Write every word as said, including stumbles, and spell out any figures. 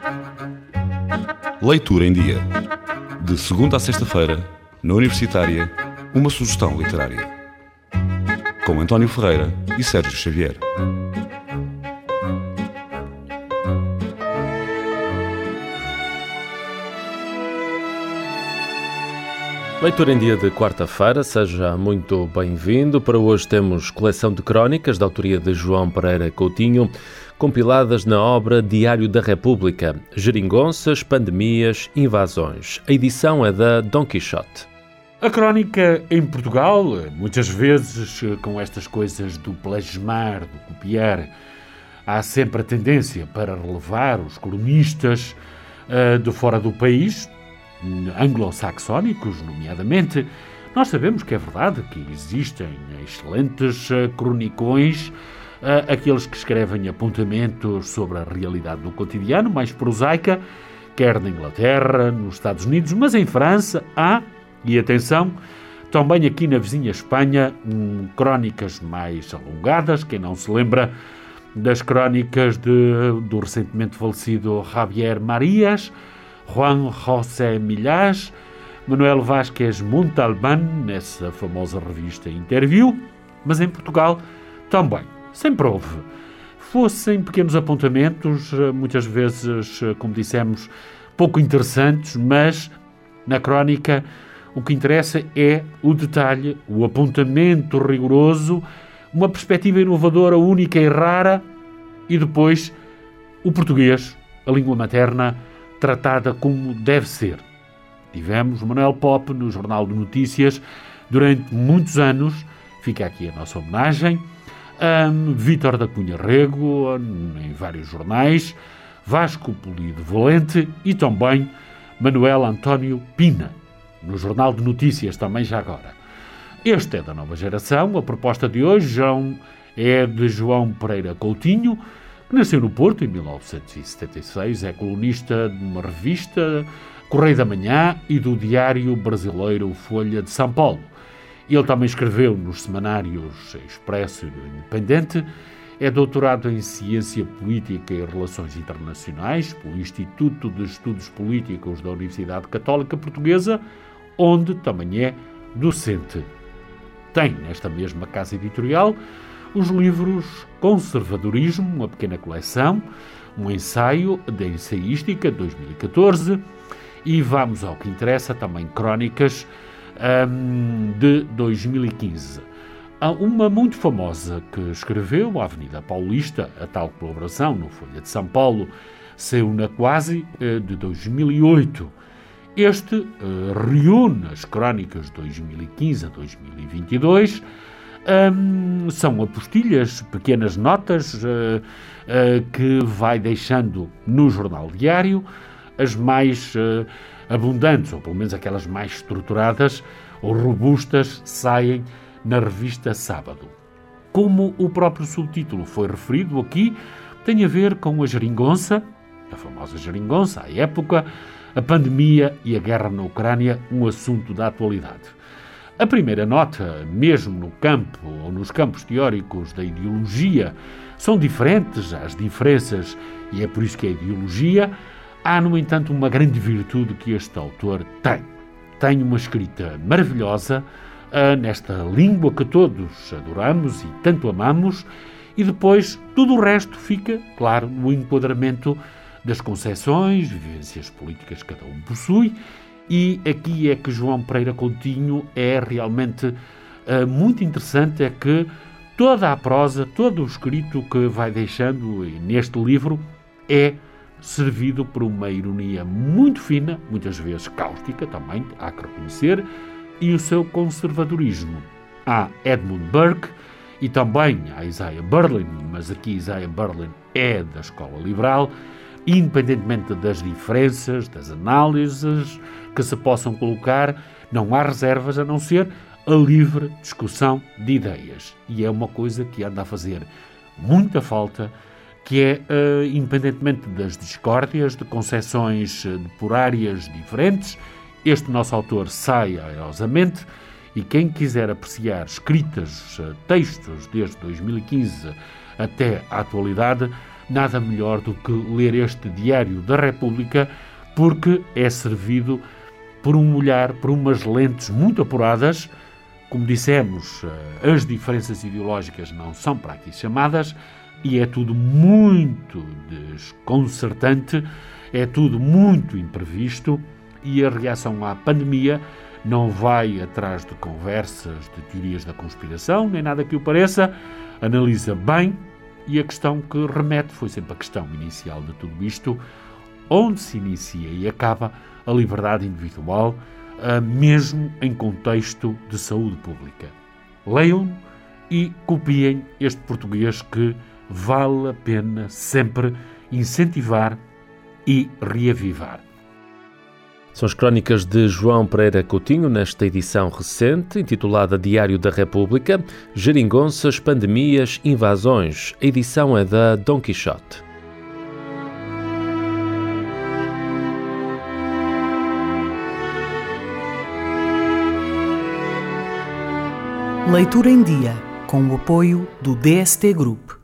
Leitura em Dia. De segunda a sexta-feira, na Universitária, uma sugestão literária. Com António Ferreira e Sérgio Xavier. Leitura em Dia de quarta-feira, seja muito bem-vindo. Para hoje temos coleção de crónicas da autoria de João Pereira Coutinho, compiladas na obra Diário da República, Geringonças, Pandemias, Invasões. A edição é da Dom Quixote. A crónica em Portugal, muitas vezes com estas coisas do plasmar, do copiar, há sempre a tendência para relevar os cronistas uh, de fora do país, anglo-saxónicos, nomeadamente. Nós sabemos que é verdade que existem excelentes uh, cronicões, uh, aqueles que escrevem apontamentos sobre a realidade do cotidiano, mais prosaica, quer na Inglaterra, nos Estados Unidos, mas em França há, e atenção, também aqui na vizinha Espanha, hum, crónicas mais alongadas. Quem não se lembra das crónicas de, do recentemente falecido Javier Marías, Juan José Millás, Manuel Vázquez Montalbán, nessa famosa revista Interview, mas em Portugal também. Sempre houve. Fossem pequenos apontamentos, muitas vezes, como dissemos, pouco interessantes, mas na crónica o que interessa é o detalhe, o apontamento rigoroso, uma perspectiva inovadora, única e rara, e depois o português, a língua materna, tratada como deve ser. Tivemos Manuel Pope no Jornal de Notícias durante muitos anos, fica aqui a nossa homenagem, um, Vítor da Cunha Rego, em vários jornais, Vasco Polido Valente e também Manuel António Pina, no Jornal de Notícias também já agora. Este é da nova geração. A proposta de hoje João, é de João Pereira Coutinho, que nasceu no Porto em mil novecentos e setenta e seis, é colunista de uma revista, Correio da Manhã, e do diário brasileiro Folha de São Paulo. Ele também escreveu nos semanários Expresso e Independente, é doutorado em Ciência Política e Relações Internacionais pelo Instituto de Estudos Políticos da Universidade Católica Portuguesa, onde também é docente. Tem nesta mesma casa editorial os livros Conservadorismo, uma pequena coleção, um ensaio da ensaística de dois mil e catorze e vamos ao que interessa, também crónicas um, de dois mil e quinze. Há uma muito famosa que escreveu, a Avenida Paulista, a tal colaboração no Folha de São Paulo, saiu na Quase, de dois mil e oito. Este uh, reúne as crónicas de dois mil e quinze a dois mil e vinte e dois. Um, são apostilhas, pequenas notas uh, uh, que vai deixando no jornal diário. As mais uh, abundantes, ou pelo menos aquelas mais estruturadas ou robustas, saem na revista Sábado. Como o próprio subtítulo foi referido aqui, tem a ver com a geringonça, a famosa geringonça, à época, a pandemia e a guerra na Ucrânia, um assunto da atualidade. A primeira nota, mesmo no campo ou nos campos teóricos da ideologia, são diferentes, as diferenças, e é por isso que é ideologia. Há, no entanto, uma grande virtude que este autor tem. Tem uma escrita maravilhosa, uh, nesta língua que todos adoramos e tanto amamos, e depois tudo o resto fica, claro, no enquadramento das concepções, vivências políticas que cada um possui. E aqui é que João Pereira Coutinho é realmente uh, muito interessante, é que toda a prosa, todo o escrito que vai deixando neste livro é servido por uma ironia muito fina, muitas vezes cáustica também, há que reconhecer, e o seu conservadorismo. Há Edmund Burke e também há Isaiah Berlin, mas aqui Isaiah Berlin é da escola liberal, independentemente das diferenças, das análises que se possam colocar, não há reservas a não ser a livre discussão de ideias. E é uma coisa que anda a fazer muita falta, que é, uh, independentemente das discórdias, de concepções uh, por áreas diferentes, este nosso autor sai airosamente, e quem quiser apreciar escritas, uh, textos desde dois mil e quinze até à atualidade, nada melhor do que ler este Diário da República, porque é servido por um olhar, por umas lentes muito apuradas. Como dissemos, as diferenças ideológicas não são para aqui chamadas e é tudo muito desconcertante, é tudo muito imprevisto e a reação à pandemia não vai atrás de conversas, de teorias da conspiração, nem nada que o pareça, analisa bem e a questão que remete foi sempre a questão inicial de tudo isto, onde se inicia e acaba a liberdade individual, mesmo em contexto de saúde pública. Leiam e copiem este português que vale a pena sempre incentivar e reavivar. São as crónicas de João Pereira Coutinho nesta edição recente, intitulada Diário da República, Geringonças, Pandemias, Invasões. A edição é da Dom Quixote. Leitura em Dia, com o apoio do D S T Group.